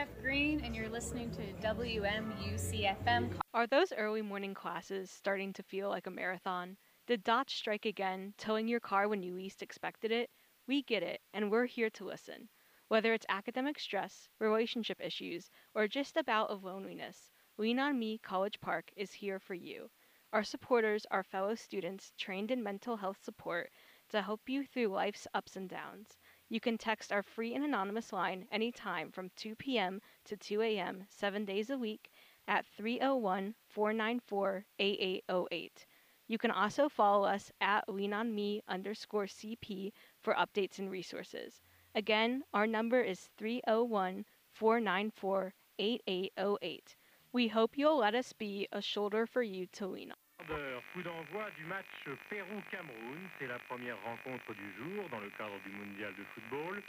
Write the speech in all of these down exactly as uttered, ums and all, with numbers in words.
Steph Green, and you're listening to W M U C F M. Are those early morning classes starting to feel like a marathon? Did Dodge strike again, towing your car when you least expected it? We get it, and we're here to listen. Whether it's academic stress, relationship issues, or just a bout of loneliness, Lean On Me College Park is here for you. Our supporters are fellow students trained in mental health support to help you through life's ups and downs. You can text our free and anonymous line anytime from two p.m. to two a.m. seven days a week at three oh one, four nine four, eight eight oh eight. You can also follow us at leanonme underscore CP for updates and resources. Again, our number is three oh one, four nine four, eight eight oh eight. We hope you'll let us be a shoulder for you to lean on. Coup d'envoi du match Pérou-Cameroun. C'est la première rencontre du jour dans le cadre du mondial de football.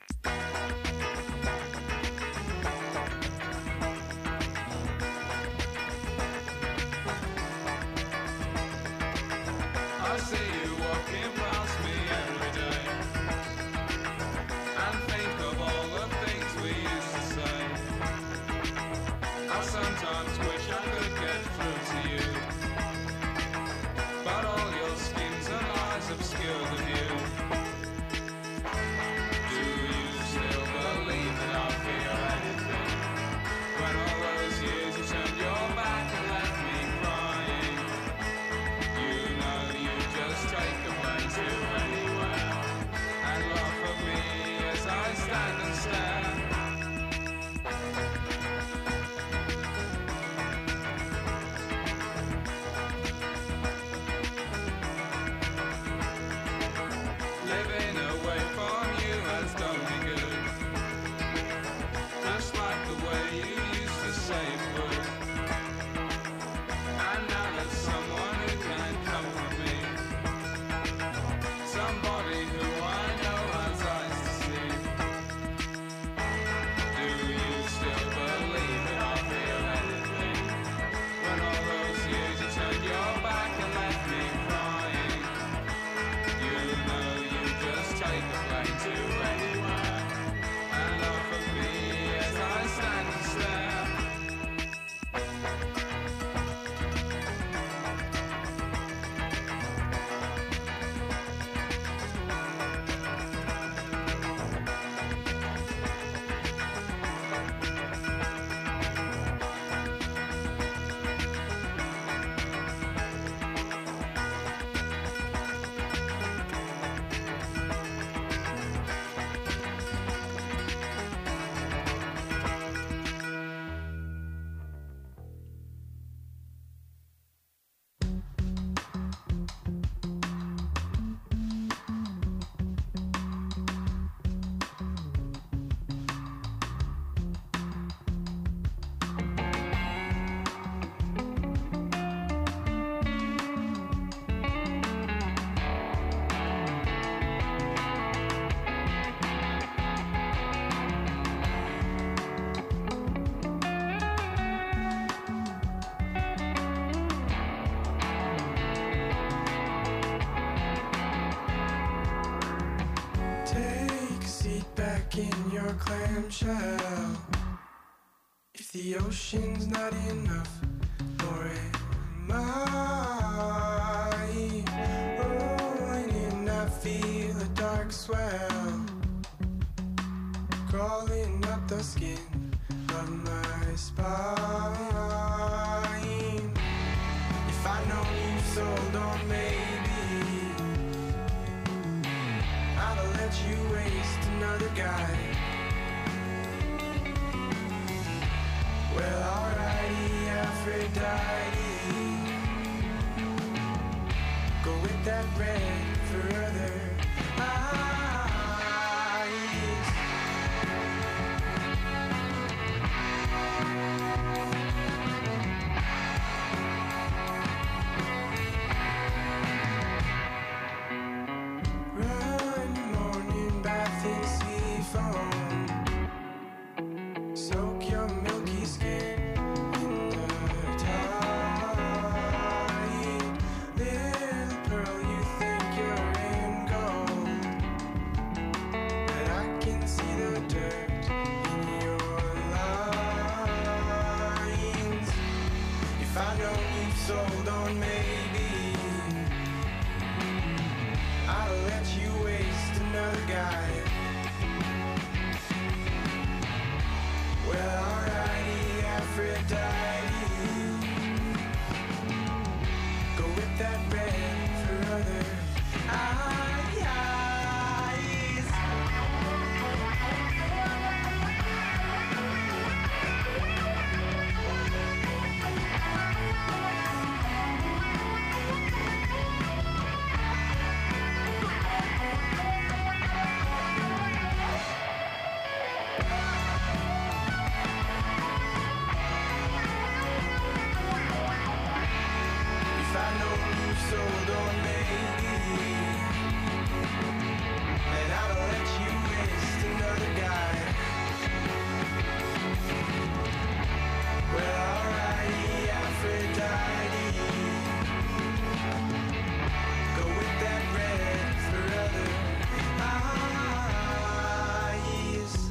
I see you walking past me every day and think of all the things we used to say. I sometimes wish I could get through to you, but all your schemes and lies obscure the view. Do you still believe that I'll feel anything when all those years you turned your back and left me crying? You know you just take a plane to anywhere and laugh at me as I stand and stare. Living away from you has done me good, just like the way you used to say it would. And now there's someone who can comfort me, somebody who I know has eyes to see. Do you still believe that I feel anything when all those years you turned your back and left me crying? You know you just take a plane to anywhere and laugh at me as I stand and stare. Take a seat back in your clamshell. If the ocean's not enough, nor am I. Rolling in, I feel a dark swell crawling up the skin of my spine. If I know you sold on maybe, I'd let you waste another guy. Well, alrighty, Aphrodite, go with that red for other eyes. Run, morning bath in sea foam, soak your milky skin in the tide. Little pearl, you think you're in gold, another guy. Well, alrighty, Aphrodite. Go whip that red for other eyes. If I know you sold on me, then I don't let you waste another guy. Well, alrighty, Aphrodite. Go with that red for other eyes.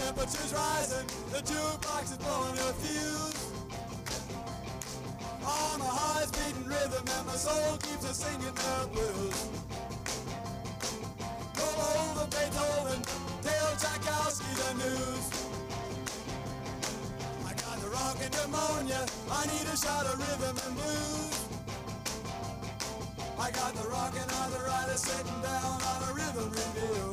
temperature's rising, the jukebox is blowing a fuse. On a high-speeding rhythm and my soul keeps us singing the blues. Roll over Beethoven, tell Tchaikovsky the news. I got the rockin' pneumonia, I need a shot of rhythm and blues. I got the rockin' arthritis sitting down on a rhythm review.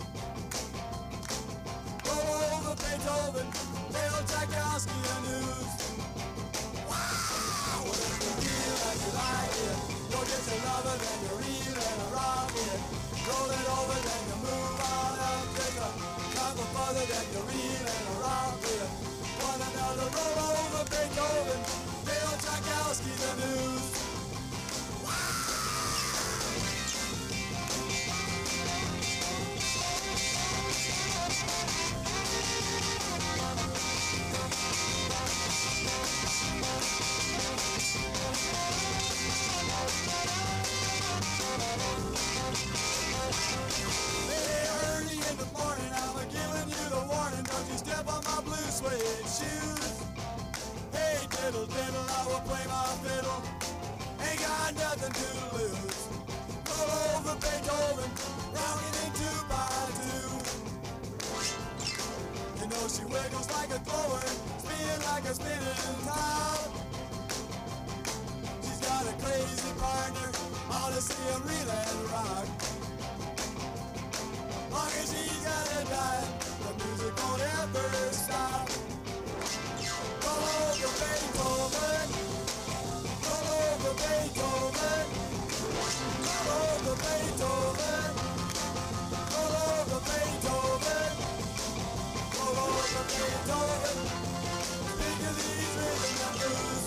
Roll over Beethoven, tell Tchaikovsky the news. Wow! Well, if you feel like you like it, go get your lover, then you reel and a rock it. Roll it over, then you move on up, take a couple further, then you reel and a rock it. One another, roll over Beethoven, tell Tchaikovsky the news. Step on my blue suede shoes. Hey, diddle, diddle, I will play my fiddle. Ain't got nothing to lose. Roll over Beethoven, rocking in two by two. You know she wiggles like a thrower, spin like a spinning top. She's got a crazy partner, ought to see him reel and rock. Long as she's got a dime, the music won't ever stop. Roll over Beethoven, roll over Beethoven, roll over Beethoven, roll over Beethoven, roll over Beethoven. Think of these rhythm and blues.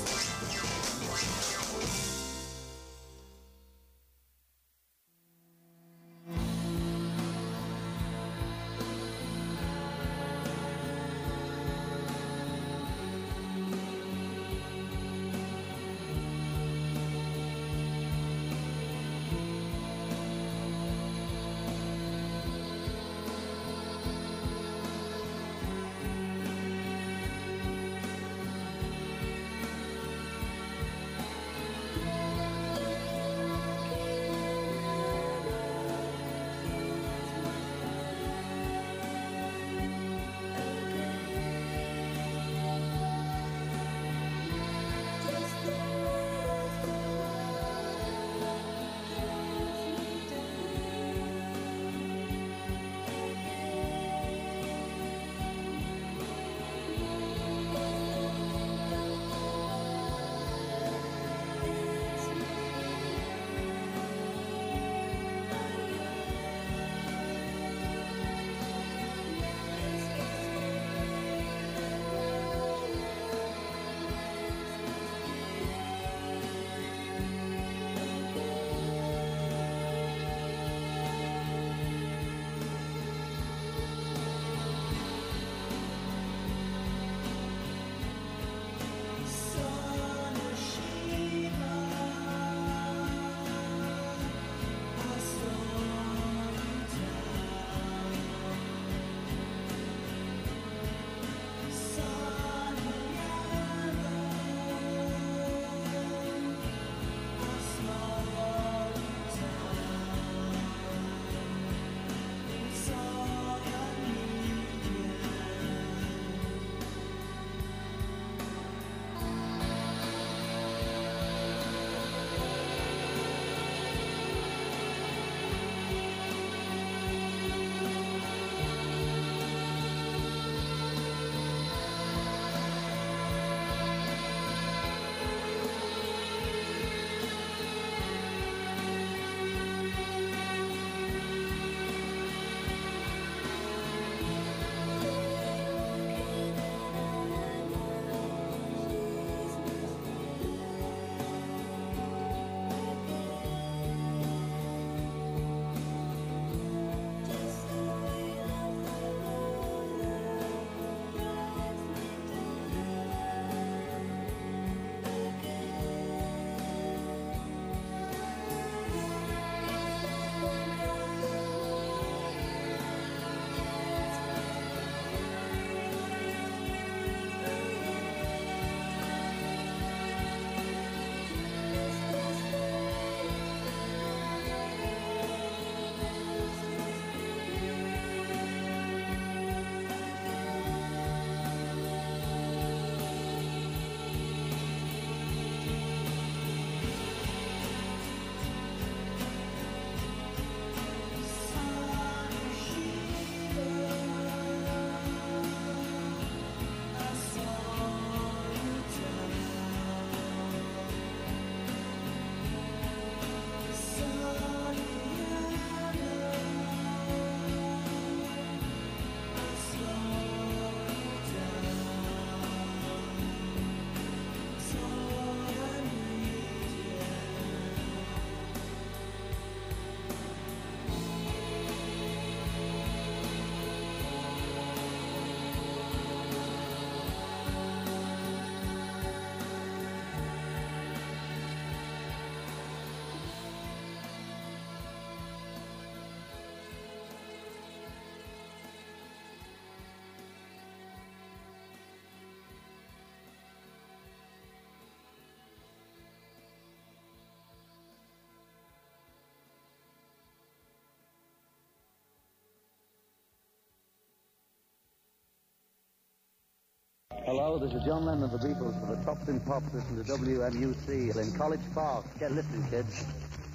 Hello, this is John Lennon of the Beatles for the Tops in Pops. Listen to W M U C in College Park. Get listening, kids.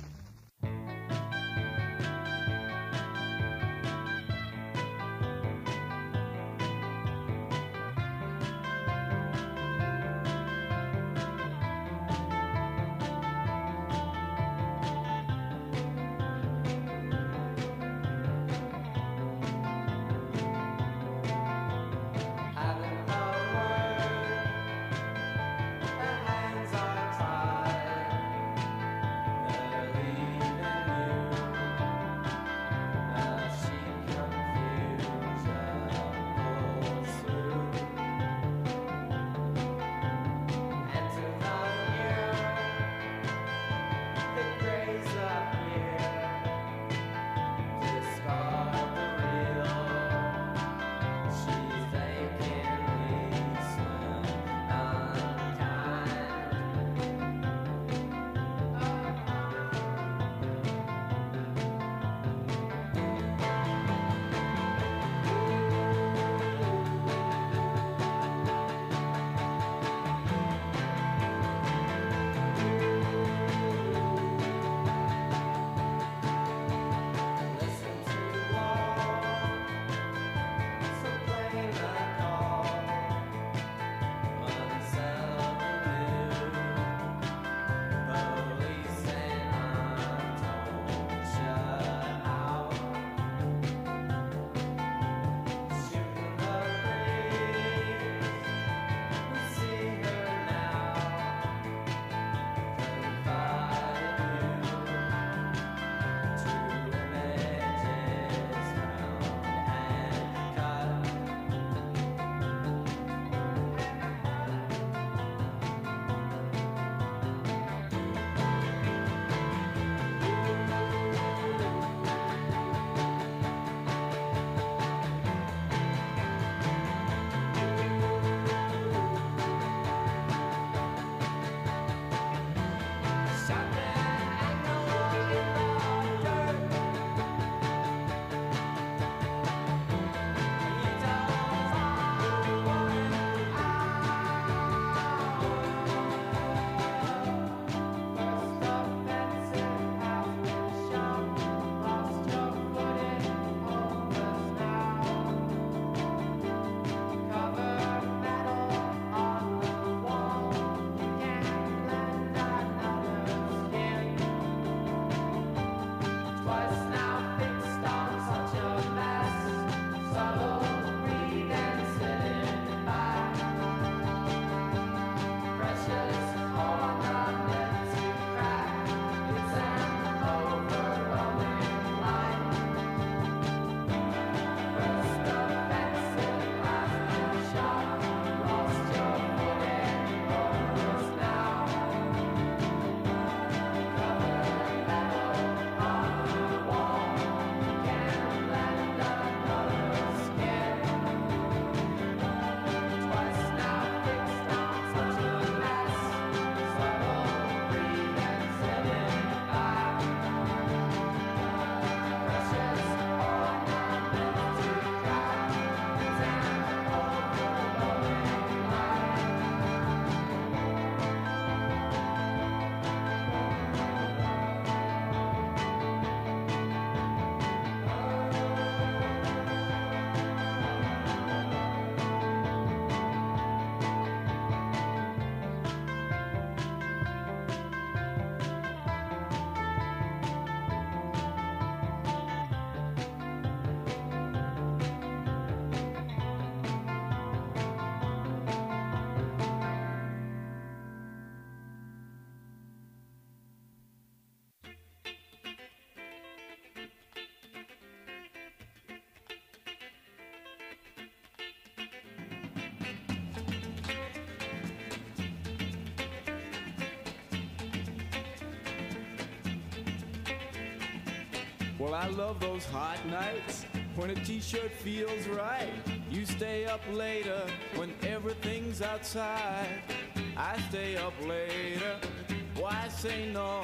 Well, I love those hot nights when a t-shirt feels right. You stay up later when everything's outside. I stay up later, why say no?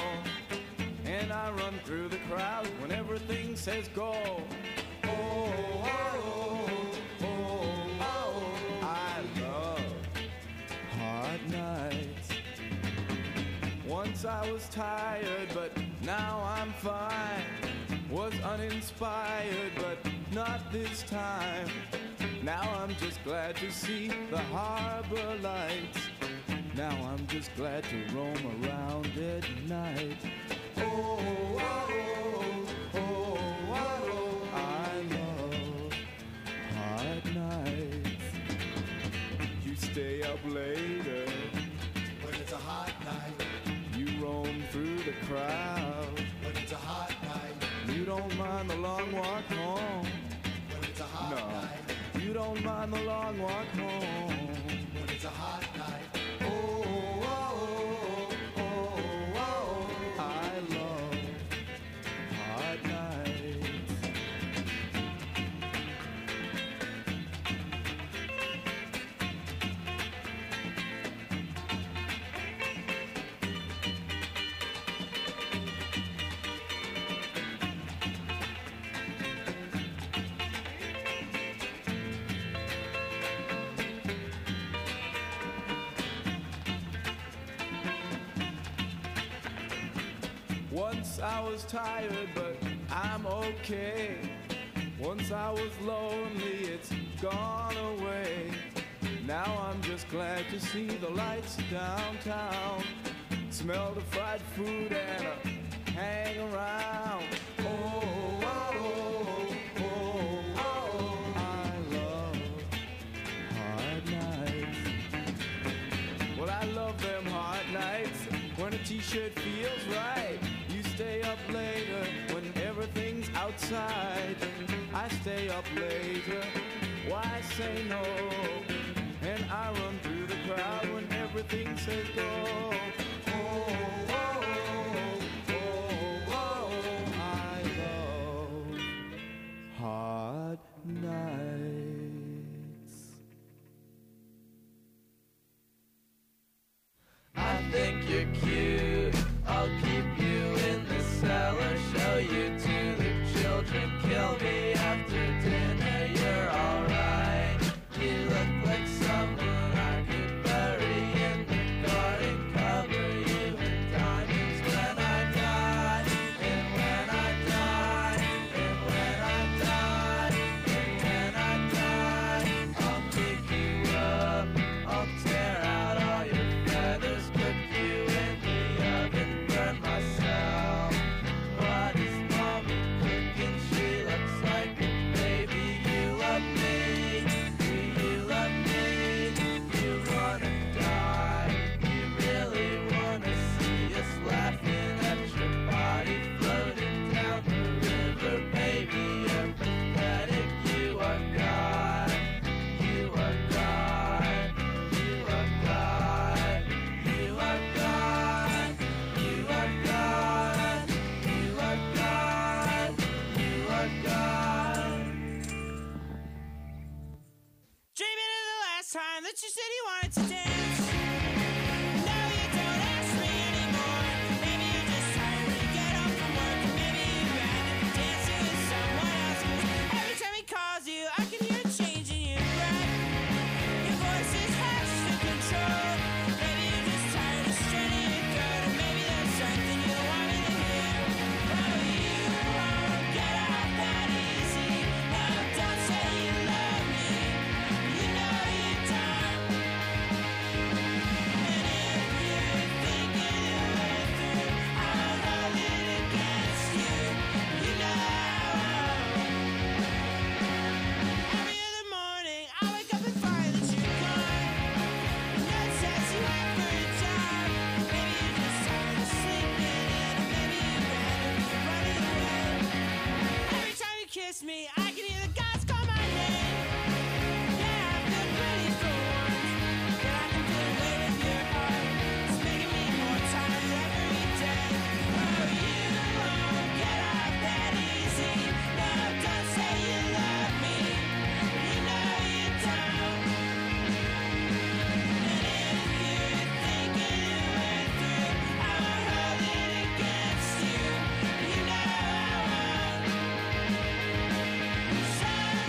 And I run through the crowd when everything says go. Oh, oh, oh, oh, oh, I love I was tired, but now I'm fine. Was uninspired, but not this time. Now I'm just glad to see the harbor lights. Now I'm just glad to roam around at night. Oh, oh, oh, oh, oh, oh, I love hot nights. You stay up later When it's a hot night, you roam through the crowd. when it's a hot night, You don't mind the long walk home. when it's a hot No, night, you don't mind the long walk home. when it's a hot night. Oh, oh, oh, oh, oh, oh. I love hot nights. Once I was tired, but I'm okay. Once I was lonely, it's gone away. Now I'm just glad to see the lights downtown. Smell the fried food and uh, hang around. Oh, oh, oh, oh, oh, I love hot nights. Well, I love them hot nights when a t-shirt feels right. You stay up later when everything's outside. I stay up later, why say no? And I run through the crowd when everything says go. Oh, oh, oh, oh, oh, I love hot nights. I think you're cute. I'll keep you in the cellar, show you to the children. Kill me after dinner, you're alright. You look like someone I could bury in the garden, cover you in diamonds when I die. And when I die, and when I die, and when I die, I'll pick you up, I'll tear out all your feathers, cook you in the oven, burn myself. What is mommy cooking? She looks like a baby. You love me, do you love me? You wanna die, you really wanna see us laughing at your body floating down the river. Baby, you're pathetic. You are God, you are God, you are God, you are God, you are God, you are God, you are God. Dreaming of the last time that you said you wanted to dance. No, you don't ask me anymore. Maybe you're just tired when you get home from work, and maybe you'd rather be dancing with someone else. 'Cause every time he calls you, I can hear a change in your breath. Your voice is hushed to control. Maybe you're just tired of straining your throat, or maybe there's something you don't want me to hear. Oh, you won't get out that easy. No, don't say you love me. You know you don't. And if you're thinking your way through, I'll hold it against you. You know I won't. Every other morning, I wake up and find that you're gone. No one says you went for a job. Maybe you're just tired of sleeping in, or maybe you'd rather be running away. Every time you kiss me, I can hear the gods call my name. Yeah, I feel pretty for once, but I can feel the weight of your heart. It's making me more tired every day. Oh, you won't get off that easy. No, don't say you love me. You know you don't. And if you're thinking your way through, I'll hold it against you. You know I won't. So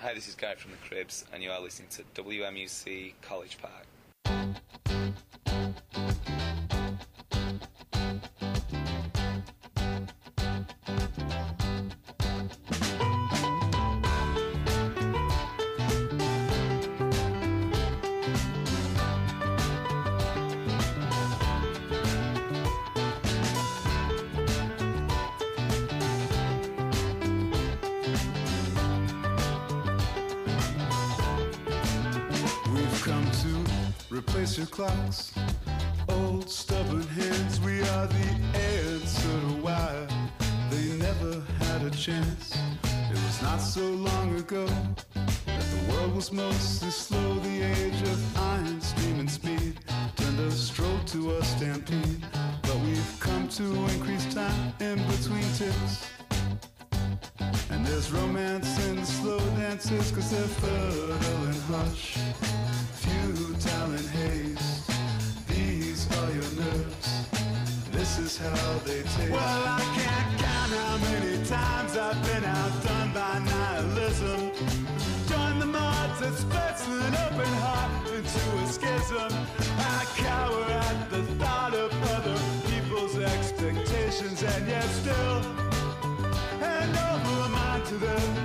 Hi, this is Guy from the Cribs, and you are listening to W M U C College Park. Replace your clocks, old stubborn hands. We are the answer to why they never had a chance. It was not so long ago that the world was mostly slow. The age of iron, steam and speed turned a stroll to a stampede. But we've come to increase time in between ticks. And there's romance in the slow dances, cause they're fertile and hush, futile and haze. These are your nerves, this is how they taste. Well, I can't count how many times I've been outdone by nihilism. Join the mods that splits an open heart into a schism. I cower at the thought of other people's expectations, and yet still hand over mine to them.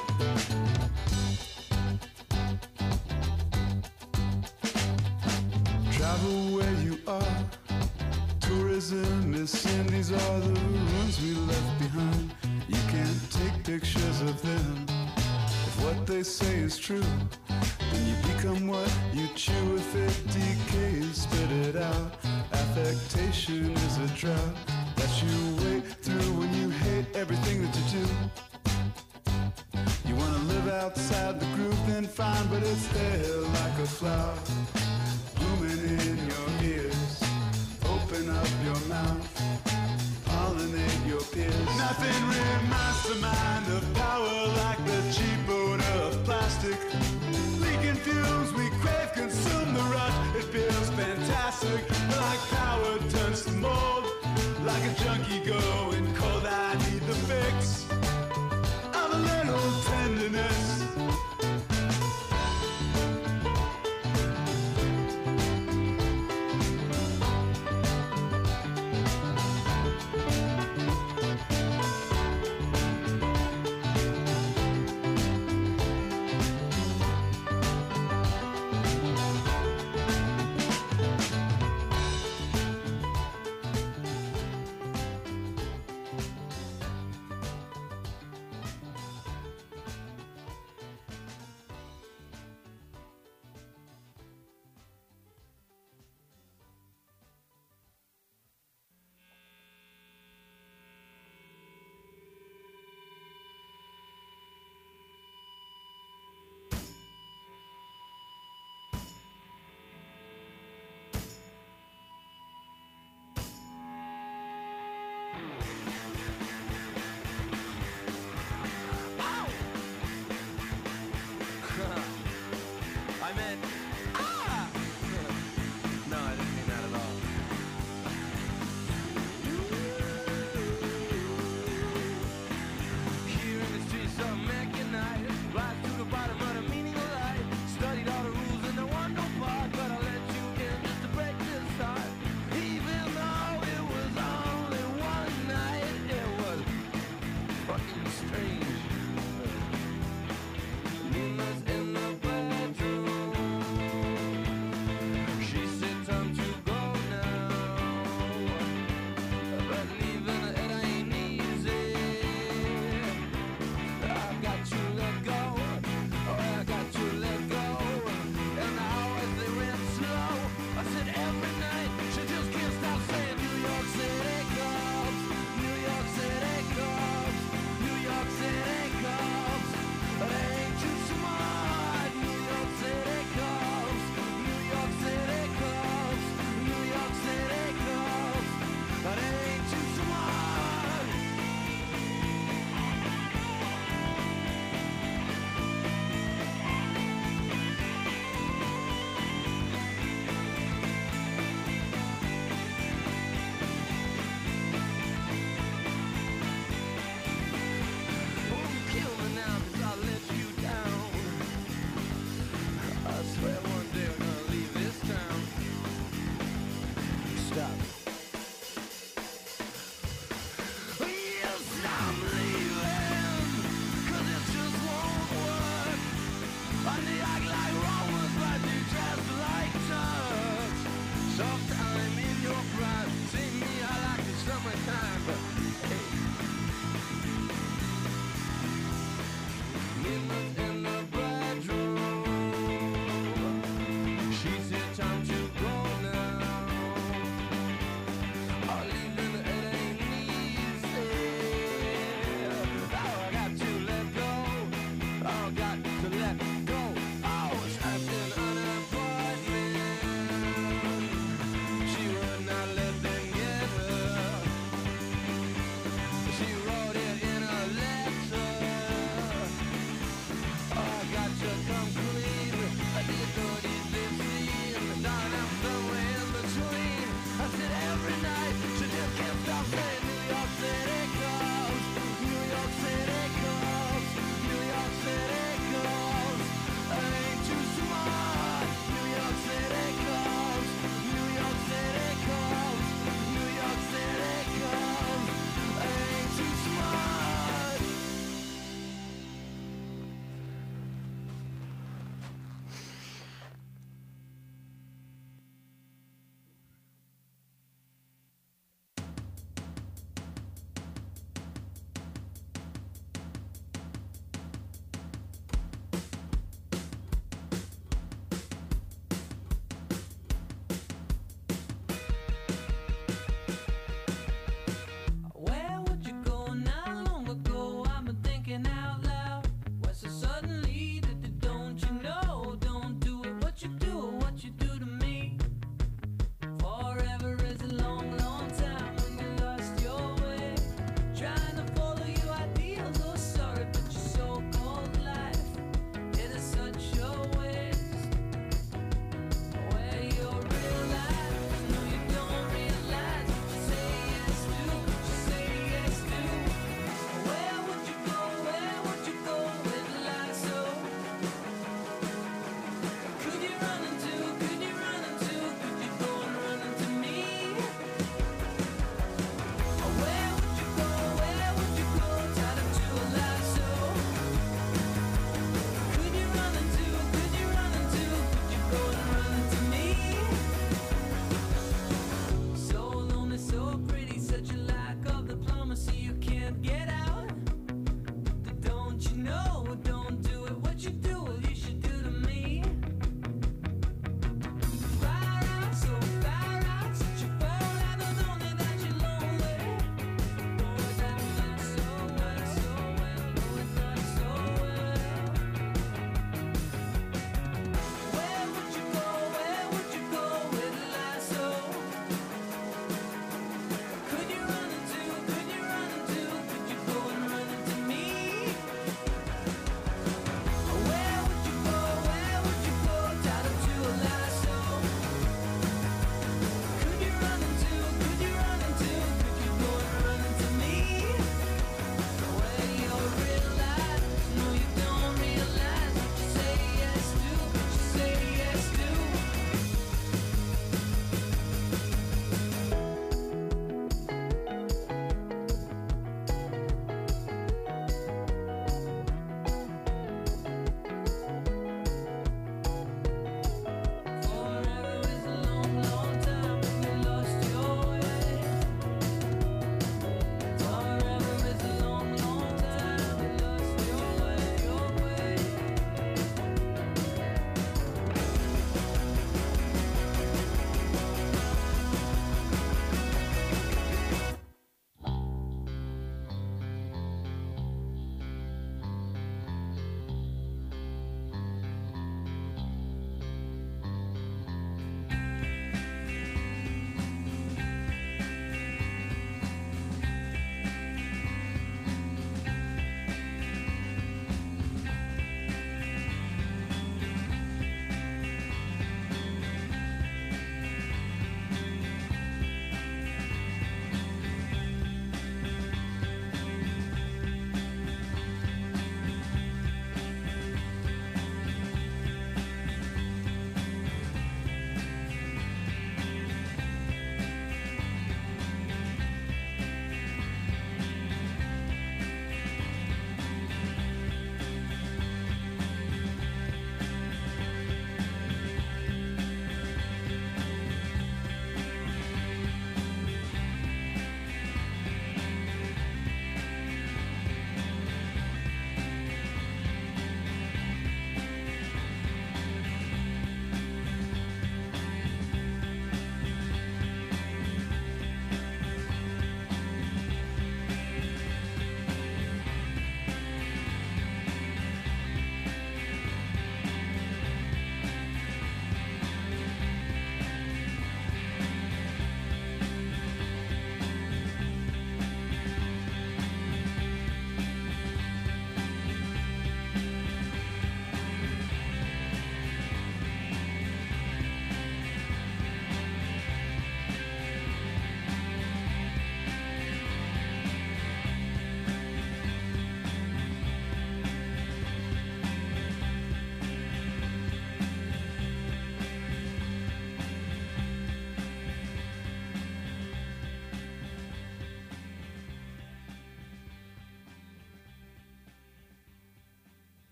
Travel where you are. Tourism is sin. These are the ruins we left behind. You can't take pictures of them. If what they say is true, then you become what you chew. If it decays, spit it out. Affectation is a drought that you wait through when you hate everything that you do. You wanna live outside the groove, then fine, but it's there like a flower, blooming in your ears. Open up your mouth, pollinate your peers. Nothing reminds the mind of power like the cheap odor of plastic. Leaking fumes, we crave, consume the rush. It feels fantastic, like power turns to mold. Like a junkie going cold, I need the fix of a little tenderness.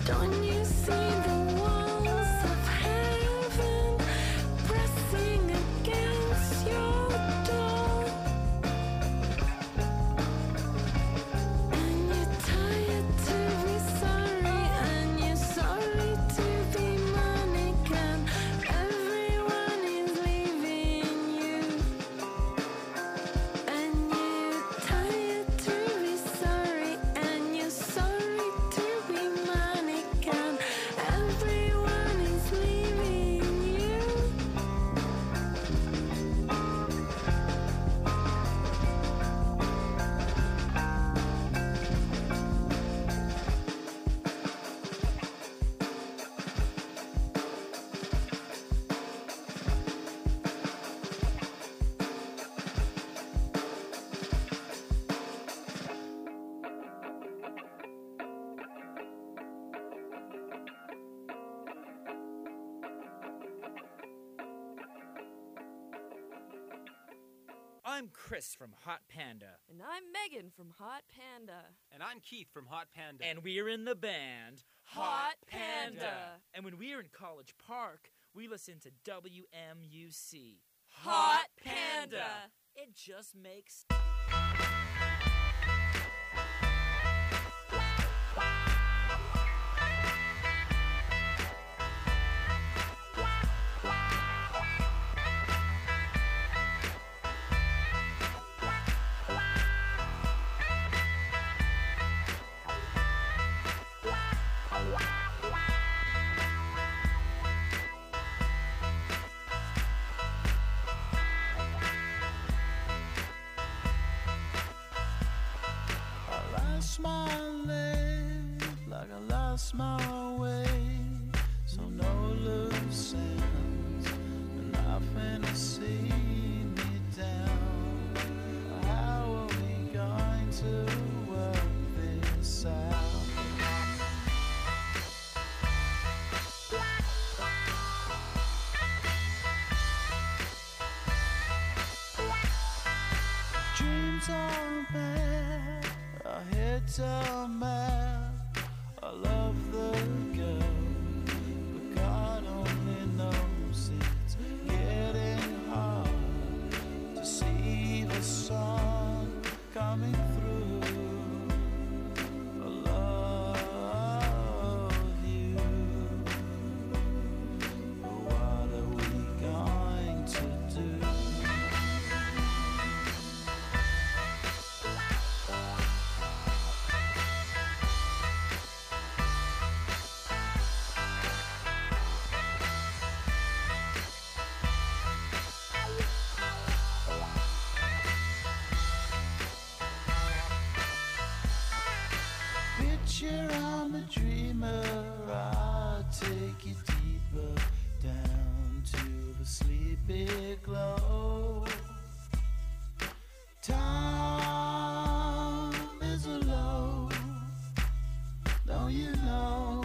Don't you see the walls of heaven pressing against your door? And you're tired to be sorry, and you're sorry to be mannequin. Everyone is leaving you. And you're tired to be sorry, and you're sorry to be mannequin. Everyone is leaving you. I'm Chris from Hot Panda. And I'm Megan from Hot Panda. And I'm Keith from Hot Panda. And we're in the band Hot Panda. And when we're in College Park, we listen to W M U C. Hot Panda. It just makes... I lost my leg like I lost my way. So no loose ends, nothing to see me down. How are we going to work this out? Dreams are bad, our heads are mad. I love the girl, but God only knows it's getting hard to see the sun coming through. I love you, but what are we going to do? Picture I'm a dreamer, I'll take you deeper down to the sleepy glow. Time is low, don't you know?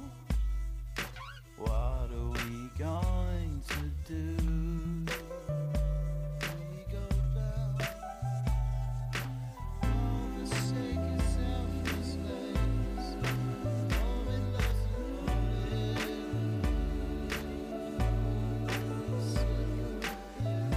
What are we going to do? We go down. All the sake of selflessness, all we lost and all it.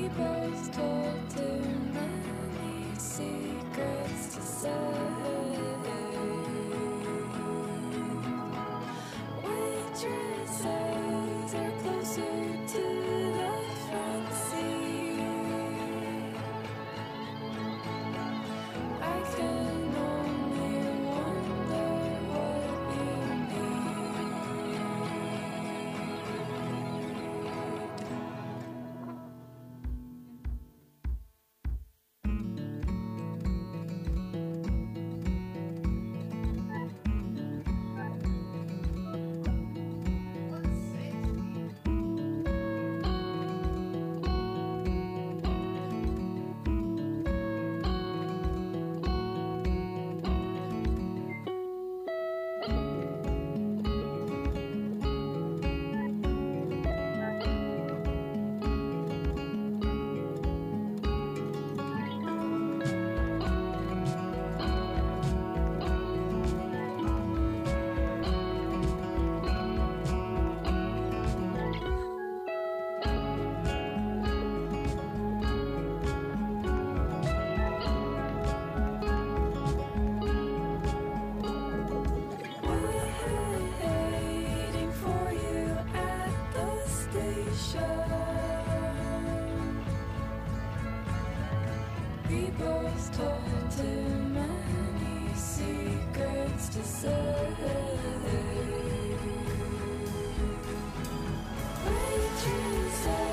both told too many secrets to say. Waitresses are closer to the front seat. I can only wonder what you need. Waiting for you at the station. We both told too many secrets to say. Waitresses